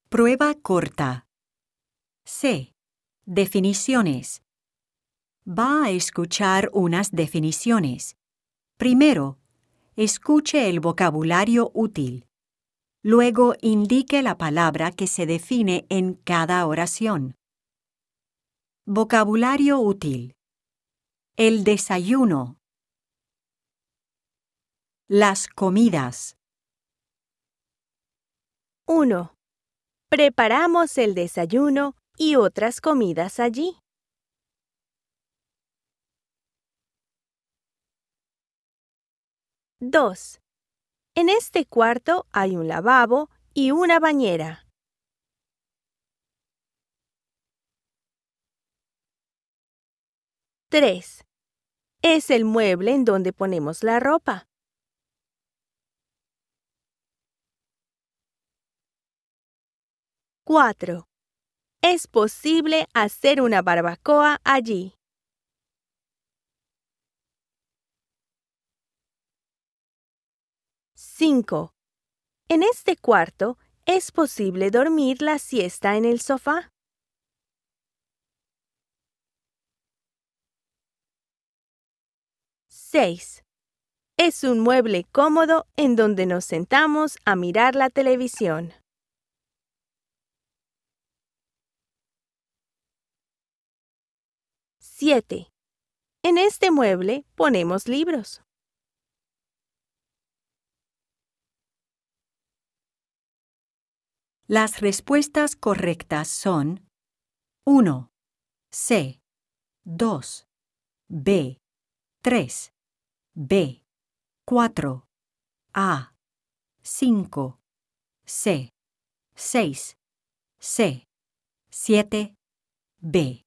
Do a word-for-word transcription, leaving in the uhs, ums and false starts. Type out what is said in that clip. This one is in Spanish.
Prueba corta. C. Definiciones. Va a escuchar unas definiciones. Primero, escuche el vocabulario útil. Luego, indique la palabra que se define en cada oración. Vocabulario útil. El desayuno. Las comidas. uno. Preparamos el desayuno y otras comidas allí. dos. En este cuarto hay un lavabo y una bañera. tres. Es el mueble en donde ponemos la ropa. cuatro. Es posible hacer una barbacoa allí. cinco. En este cuarto es posible dormir la siesta en el sofá. seis. Es un mueble cómodo en donde nos sentamos a mirar la televisión. siete. En este mueble ponemos libros. Las respuestas correctas son uno. C. dos. B. tres. B. cuatro. A. cinco. C. seis. C. siete. B.